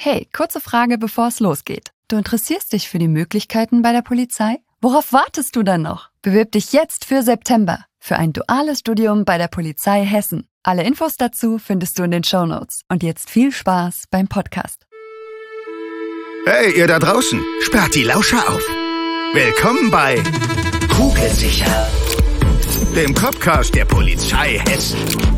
Hey, kurze Frage, bevor es losgeht. Du interessierst dich für die Möglichkeiten bei der Polizei? Worauf wartest du dann noch? Bewirb dich jetzt für September für ein duales Studium bei der Polizei Hessen. Alle Infos dazu findest du in den Shownotes. Und jetzt viel Spaß beim Podcast. Hey, ihr da draußen, sperrt die Lauscher auf. Willkommen bei Kugelsicher, dem Copcast der Polizei Hessen.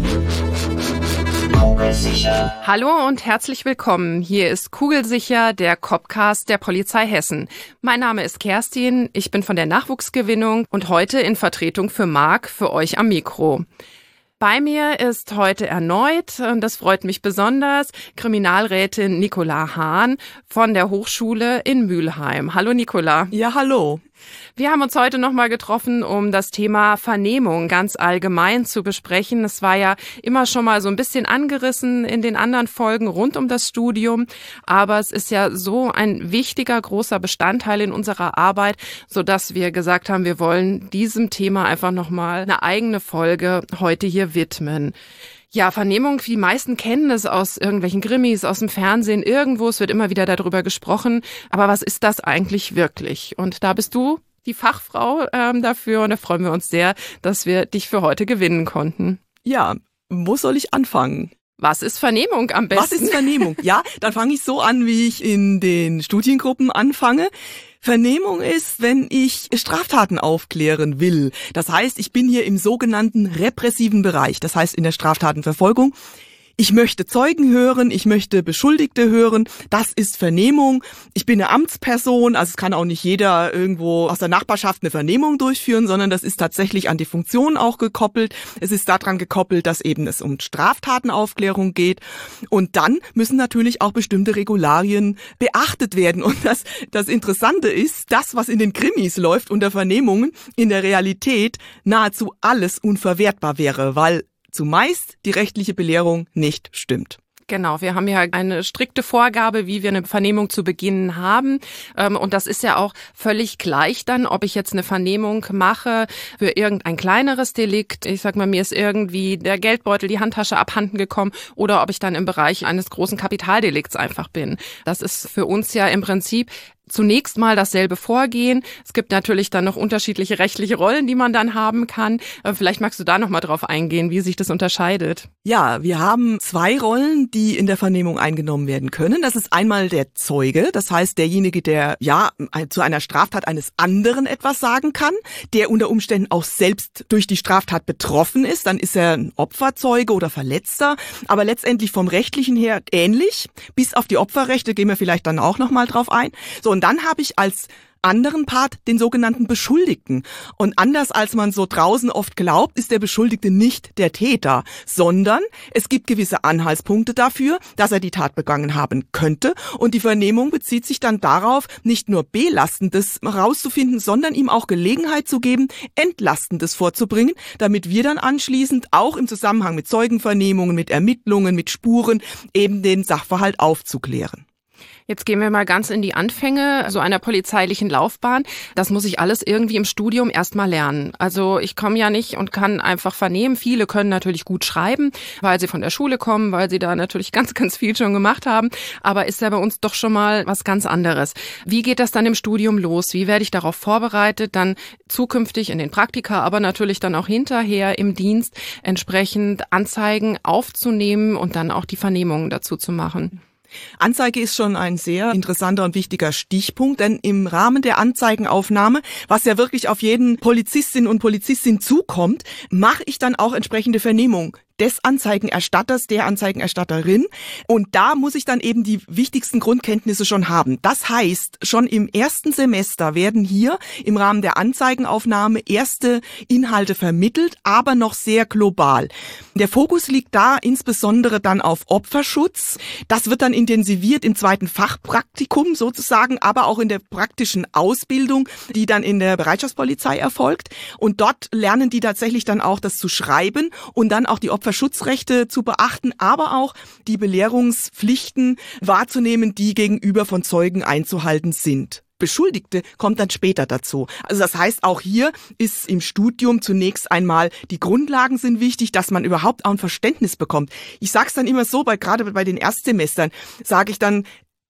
Kugelsicher. Hallo und herzlich willkommen. Hier ist Kugelsicher, der Copcast der Polizei Hessen. Mein Name ist Kerstin, ich bin von der Nachwuchsgewinnung und heute in Vertretung für Marc für euch am Mikro. Bei mir ist heute erneut, und das freut mich besonders, Kriminalrätin Nicola Hahn von der Hochschule in Mülheim. Hallo Nicola. Ja, hallo. Wir haben uns heute nochmal getroffen, um das Thema Vernehmung ganz allgemein zu besprechen. Es war ja immer schon mal so ein bisschen angerissen in den anderen Folgen rund um das Studium. Aber es ist ja so ein wichtiger, großer Bestandteil in unserer Arbeit, sodass wir gesagt haben, wir wollen diesem Thema einfach nochmal eine eigene Folge heute hier widmen. Ja, Vernehmung, die meisten kennen es aus irgendwelchen Krimis, aus dem Fernsehen, irgendwo, es wird immer wieder darüber gesprochen. Aber was ist das eigentlich wirklich? Und da bist du die Fachfrau dafür und da freuen wir uns sehr, dass wir dich für heute gewinnen konnten. Ja, wo soll ich anfangen? Was ist Vernehmung am besten? Was ist Vernehmung? Ja, dann fange ich so an, wie ich in den Studiengruppen anfange. Vernehmung ist, wenn ich Straftaten aufklären will. Das heißt, ich bin hier im sogenannten repressiven Bereich, das heißt in der Straftatenverfolgung. Ich möchte Zeugen hören, ich möchte Beschuldigte hören, das ist Vernehmung. Ich bin eine Amtsperson, also es kann auch nicht jeder irgendwo aus der Nachbarschaft eine Vernehmung durchführen, sondern das ist tatsächlich an die Funktion auch gekoppelt. Es ist daran gekoppelt, dass eben es um Straftatenaufklärung geht. Und dann müssen natürlich auch bestimmte Regularien beachtet werden. Und das Interessante ist, das, was in den Krimis läuft unter Vernehmungen, in der Realität nahezu alles unverwertbar wäre, weil zumeist die rechtliche Belehrung nicht stimmt. Genau, wir haben ja eine strikte Vorgabe, wie wir eine Vernehmung zu beginnen haben. Und das ist ja auch völlig gleich dann, ob ich jetzt eine Vernehmung mache für irgendein kleineres Delikt. Ich sag mal, mir ist irgendwie der Geldbeutel, die Handtasche abhanden gekommen oder ob ich dann im Bereich eines großen Kapitaldelikts einfach bin. Das ist für uns ja im Prinzip zunächst mal dasselbe Vorgehen. Es gibt natürlich dann noch unterschiedliche rechtliche Rollen, die man dann haben kann. Vielleicht magst du da noch mal drauf eingehen, wie sich das unterscheidet. Ja, wir haben zwei Rollen, die in der Vernehmung eingenommen werden können. Das ist einmal der Zeuge, das heißt derjenige, der zu einer Straftat eines anderen etwas sagen kann, der unter Umständen auch selbst durch die Straftat betroffen ist. Dann ist er ein Opferzeuge oder Verletzter, aber letztendlich vom Rechtlichen her ähnlich. Bis auf die Opferrechte gehen wir vielleicht dann auch noch mal drauf ein. So, und dann habe ich als anderen Part den sogenannten Beschuldigten. Und anders als man so draußen oft glaubt, ist der Beschuldigte nicht der Täter, sondern es gibt gewisse Anhaltspunkte dafür, dass er die Tat begangen haben könnte. Und die Vernehmung bezieht sich dann darauf, nicht nur Belastendes herauszufinden, sondern ihm auch Gelegenheit zu geben, Entlastendes vorzubringen, damit wir dann anschließend auch im Zusammenhang mit Zeugenvernehmungen, mit Ermittlungen, mit Spuren eben den Sachverhalt aufzuklären. Jetzt gehen wir mal ganz in die Anfänge so einer polizeilichen Laufbahn. Das muss ich alles irgendwie im Studium erstmal lernen. Also ich komme ja nicht und kann einfach vernehmen. Viele können natürlich gut schreiben, weil sie von der Schule kommen, weil sie da natürlich ganz, ganz viel schon gemacht haben. Aber ist ja bei uns doch schon mal was ganz anderes. Wie geht das dann im Studium los? Wie werde ich darauf vorbereitet, dann zukünftig in den Praktika, aber natürlich dann auch hinterher im Dienst entsprechend Anzeigen aufzunehmen und dann auch die Vernehmungen dazu zu machen? Anzeige ist schon ein sehr interessanter und wichtiger Stichpunkt, denn im Rahmen der Anzeigenaufnahme, was ja wirklich auf jeden Polizistin und Polizistin zukommt, mache ich dann auch entsprechende Vernehmung des Anzeigenerstatters, der Anzeigenerstatterin. Und da muss ich dann eben die wichtigsten Grundkenntnisse schon haben. Das heißt, schon im ersten Semester werden hier im Rahmen der Anzeigenaufnahme erste Inhalte vermittelt, aber noch sehr global. Der Fokus liegt da insbesondere dann auf Opferschutz. Das wird dann intensiviert im zweiten Fachpraktikum sozusagen, aber auch in der praktischen Ausbildung, die dann in der Bereitschaftspolizei erfolgt. Und dort lernen die tatsächlich dann auch das zu schreiben und dann auch die Opferschutzrechte zu beachten, aber auch die Belehrungspflichten wahrzunehmen, die gegenüber von Zeugen einzuhalten sind. Beschuldigte kommt dann später dazu. Also das heißt, auch hier ist im Studium zunächst einmal, die Grundlagen sind wichtig, dass man überhaupt auch ein Verständnis bekommt. Ich sage es dann immer so, gerade bei den Erstsemestern, sage ich dann,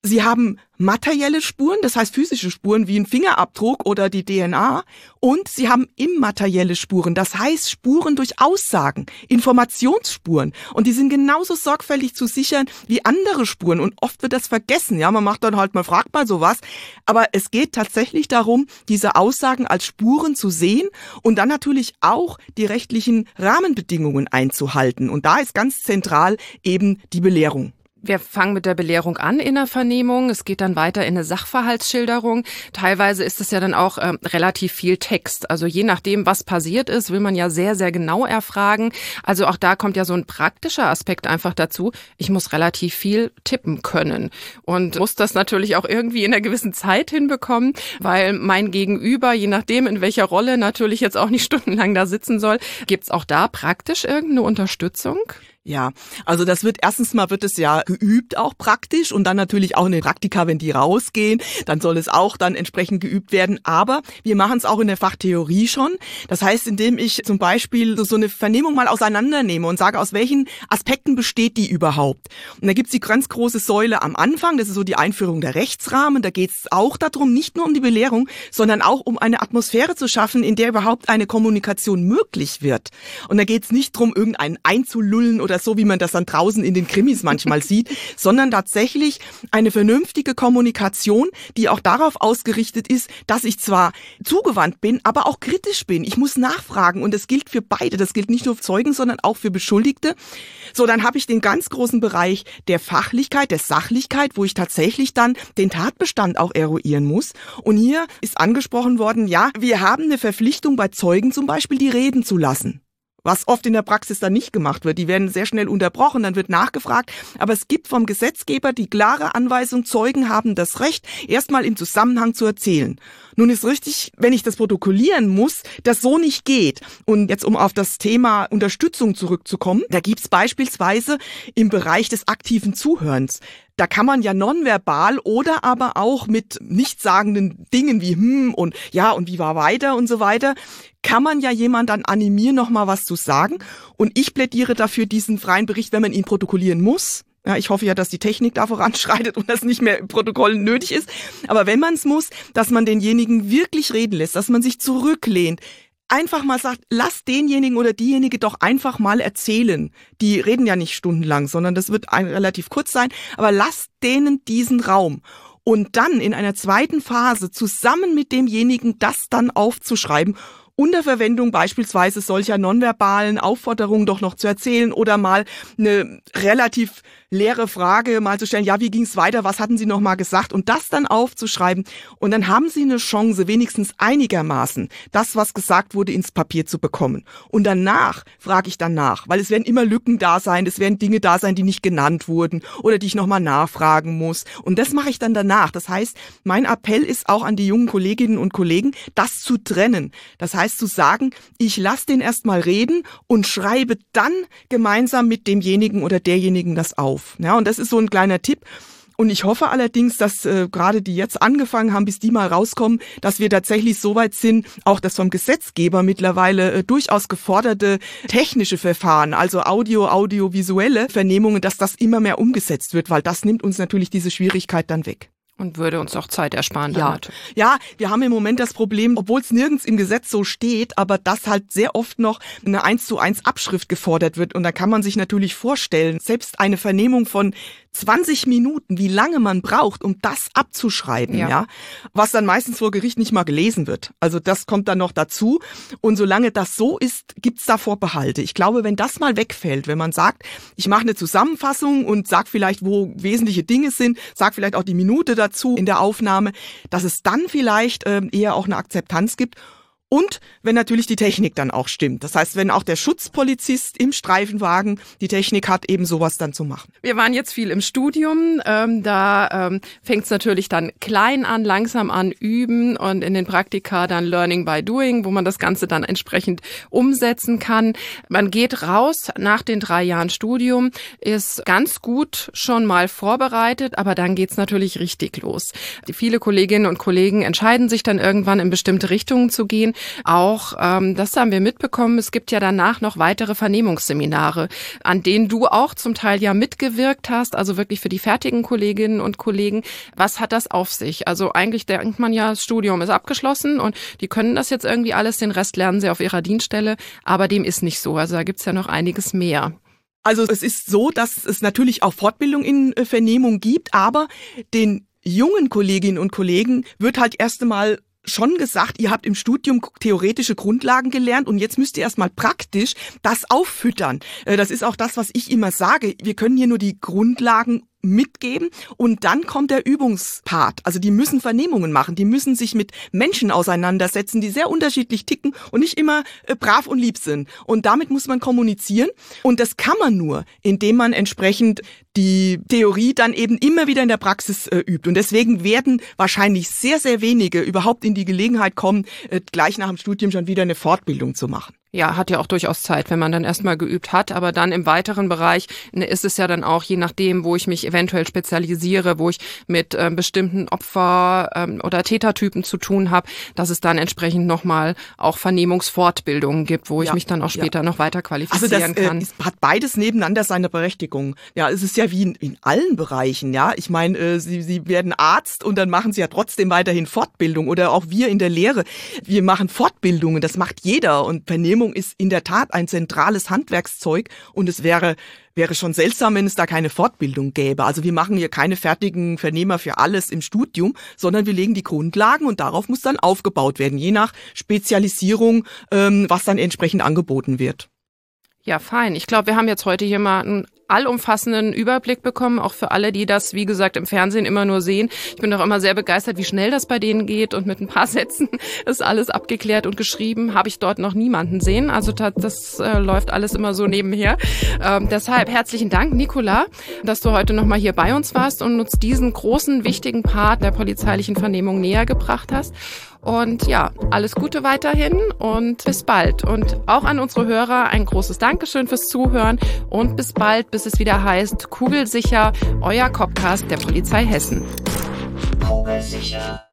Sie haben materielle Spuren, das heißt physische Spuren wie ein Fingerabdruck oder die DNA. Und sie haben immaterielle Spuren, das heißt Spuren durch Aussagen, Informationsspuren. Und die sind genauso sorgfältig zu sichern wie andere Spuren. Und oft wird das vergessen. Ja, man macht dann halt mal, fragt mal sowas. Aber es geht tatsächlich darum, diese Aussagen als Spuren zu sehen und dann natürlich auch die rechtlichen Rahmenbedingungen einzuhalten. Und da ist ganz zentral eben die Belehrung. Wir fangen mit der Belehrung an in der Vernehmung. Es geht dann weiter in eine Sachverhaltsschilderung. Teilweise ist es ja dann auch relativ viel Text. Also je nachdem, was passiert ist, will man ja sehr, sehr genau erfragen. Also auch da kommt ja so ein praktischer Aspekt einfach dazu. Ich muss relativ viel tippen können und muss das natürlich auch irgendwie in einer gewissen Zeit hinbekommen, weil mein Gegenüber, je nachdem in welcher Rolle, natürlich jetzt auch nicht stundenlang da sitzen soll. Gibt's auch da praktisch irgendeine Unterstützung? Ja, also das wird es ja geübt auch praktisch und dann natürlich auch in den Praktika, wenn die rausgehen, dann soll es auch dann entsprechend geübt werden. Aber wir machen es auch in der Fachtheorie schon. Das heißt, indem ich zum Beispiel so eine Vernehmung mal auseinandernehme und sage, aus welchen Aspekten besteht die überhaupt. Und da gibt's die ganz große Säule am Anfang, das ist so die Einführung der Rechtsrahmen. Da geht es auch darum, nicht nur um die Belehrung, sondern auch um eine Atmosphäre zu schaffen, in der überhaupt eine Kommunikation möglich wird. Und da geht es nicht darum, irgendeinen einzulullen oder so, wie man das dann draußen in den Krimis manchmal sieht, sondern tatsächlich eine vernünftige Kommunikation, die auch darauf ausgerichtet ist, dass ich zwar zugewandt bin, aber auch kritisch bin. Ich muss nachfragen und das gilt für beide. Das gilt nicht nur für Zeugen, sondern auch für Beschuldigte. So, dann habe ich den ganz großen Bereich der Fachlichkeit, der Sachlichkeit, wo ich tatsächlich dann den Tatbestand auch eruieren muss. Und hier ist angesprochen worden, ja, wir haben eine Verpflichtung bei Zeugen zum Beispiel, die reden zu lassen. Was oft in der Praxis dann nicht gemacht wird. Die werden sehr schnell unterbrochen, dann wird nachgefragt. Aber es gibt vom Gesetzgeber die klare Anweisung, Zeugen haben das Recht, erstmal im Zusammenhang zu erzählen. Nun ist richtig, wenn ich das protokollieren muss, das so nicht geht. Und jetzt, um auf das Thema Unterstützung zurückzukommen, da gibt's beispielsweise im Bereich des aktiven Zuhörens. Da kann man ja nonverbal oder aber auch mit nichtssagenden Dingen wie und ja und wie war weiter und so weiter, kann man ja jemand dann animieren, nochmal was zu sagen. Und ich plädiere dafür diesen freien Bericht, wenn man ihn protokollieren muss. Ja, ich hoffe ja, dass die Technik da voranschreitet und das nicht mehr im Protokoll nötig ist. Aber wenn man es muss, dass man denjenigen wirklich reden lässt, dass man sich zurücklehnt, einfach mal sagt, lass denjenigen oder diejenige doch einfach mal erzählen. Die reden ja nicht stundenlang, sondern das wird relativ kurz sein, aber lass denen diesen Raum. Und dann in einer zweiten Phase zusammen mit demjenigen das dann aufzuschreiben, unter Verwendung beispielsweise solcher nonverbalen Aufforderungen doch noch zu erzählen oder mal eine relativ leere Frage mal zu stellen, ja, wie ging es weiter, was hatten Sie noch mal gesagt und das dann aufzuschreiben und dann haben Sie eine Chance, wenigstens einigermaßen das, was gesagt wurde, ins Papier zu bekommen. Und danach frage ich dann nach, weil es werden immer Lücken da sein, es werden Dinge da sein, die nicht genannt wurden oder die ich noch mal nachfragen muss und das mache ich dann danach. Das heißt, mein Appell ist auch an die jungen Kolleginnen und Kollegen, das zu trennen. Das heißt zu sagen, ich lasse den erst mal reden und schreibe dann gemeinsam mit demjenigen oder derjenigen das auf. Ja, und das ist so ein kleiner Tipp. Und ich hoffe allerdings, dass gerade die jetzt angefangen haben, bis die mal rauskommen, dass wir tatsächlich so weit sind, auch das vom Gesetzgeber mittlerweile durchaus geforderte technische Verfahren, also audiovisuelle Vernehmungen, dass das immer mehr umgesetzt wird, weil das nimmt uns natürlich diese Schwierigkeit dann weg. Und würde uns auch Zeit ersparen. Ja, wir haben im Moment das Problem, obwohl es nirgends im Gesetz so steht, aber dass halt sehr oft noch eine 1:1 Abschrift gefordert wird. Und da kann man sich natürlich vorstellen, selbst eine Vernehmung von 20 Minuten, wie lange man braucht, um das abzuschreiben, ja, was dann meistens vor Gericht nicht mal gelesen wird. Also das kommt dann noch dazu. Und solange das so ist, gibt's da Vorbehalte. Ich glaube, wenn das mal wegfällt, wenn man sagt, ich mache eine Zusammenfassung und sag vielleicht, wo wesentliche Dinge sind, sag vielleicht auch die Minute dazu in der Aufnahme, dass es dann vielleicht eher auch eine Akzeptanz gibt. Und wenn natürlich die Technik dann auch stimmt. Das heißt, wenn auch der Schutzpolizist im Streifenwagen die Technik hat, eben sowas dann zu machen. Wir waren jetzt viel im Studium. Da fängt es natürlich dann klein an, langsam an, üben und in den Praktika dann Learning by Doing, wo man das Ganze dann entsprechend umsetzen kann. Man geht raus nach den 3 Jahren Studium, ist ganz gut schon mal vorbereitet, aber dann geht's natürlich richtig los. Viele Kolleginnen und Kollegen entscheiden sich dann irgendwann in bestimmte Richtungen zu gehen. Auch, das haben wir mitbekommen, es gibt ja danach noch weitere Vernehmungsseminare, an denen du auch zum Teil ja mitgewirkt hast, also wirklich für die fertigen Kolleginnen und Kollegen. Was hat das auf sich? Also eigentlich denkt man ja, das Studium ist abgeschlossen und die können das jetzt irgendwie alles, den Rest lernen sie auf ihrer Dienststelle, aber dem ist nicht so. Also da gibt's ja noch einiges mehr. Also es ist so, dass es natürlich auch Fortbildung in Vernehmung gibt, aber den jungen Kolleginnen und Kollegen wird halt erst einmal schon gesagt, ihr habt im Studium theoretische Grundlagen gelernt und jetzt müsst ihr erstmal praktisch das auffüttern. Das ist auch das, was ich immer sage. Wir können hier nur die Grundlagen mitgeben und dann kommt der Übungspart. Also die müssen Vernehmungen machen, die müssen sich mit Menschen auseinandersetzen, die sehr unterschiedlich ticken und nicht immer brav und lieb sind. Und damit muss man kommunizieren und das kann man nur, indem man entsprechend die Theorie dann eben immer wieder in der Praxis übt. Und deswegen werden wahrscheinlich sehr, sehr wenige überhaupt in die Gelegenheit kommen, gleich nach dem Studium schon wieder eine Fortbildung zu machen. Ja, hat ja auch durchaus Zeit, wenn man dann erstmal geübt hat, aber dann im weiteren Bereich ist es ja dann auch, je nachdem, wo ich mich eventuell spezialisiere, wo ich mit bestimmten Opfer- oder Tätertypen zu tun habe, dass es dann entsprechend nochmal auch Vernehmungsfortbildungen gibt, wo ich mich dann auch später noch weiter qualifizieren kann. Also das hat beides nebeneinander seine Berechtigung. Ja, es ist ja wie in allen Bereichen, ja. Ich meine, Sie werden Arzt und dann machen Sie ja trotzdem weiterhin Fortbildung oder auch wir in der Lehre. Wir machen Fortbildungen, das macht jeder und Vernehmung ist in der Tat ein zentrales Handwerkszeug und es wäre schon seltsam, wenn es da keine Fortbildung gäbe. Also wir machen hier keine fertigen Vernehmer für alles im Studium, sondern wir legen die Grundlagen und darauf muss dann aufgebaut werden, je nach Spezialisierung, was dann entsprechend angeboten wird. Ja, fein. Ich glaube, wir haben jetzt heute hier mal einen allumfassenden Überblick bekommen, auch für alle, die das, wie gesagt, im Fernsehen immer nur sehen. Ich bin doch immer sehr begeistert, wie schnell das bei denen geht und mit ein paar Sätzen ist alles abgeklärt und geschrieben. Habe ich dort noch niemanden sehen. Also das läuft alles immer so nebenher. Deshalb herzlichen Dank, Nicola, dass du heute nochmal hier bei uns warst und uns diesen großen, wichtigen Part der polizeilichen Vernehmung näher gebracht hast. Und ja, alles Gute weiterhin und bis bald. Und auch an unsere Hörer ein großes Dankeschön fürs Zuhören und bis bald, bis es wieder heißt, Kugelsicher, euer Copcast der Polizei Hessen. Kugelsicher.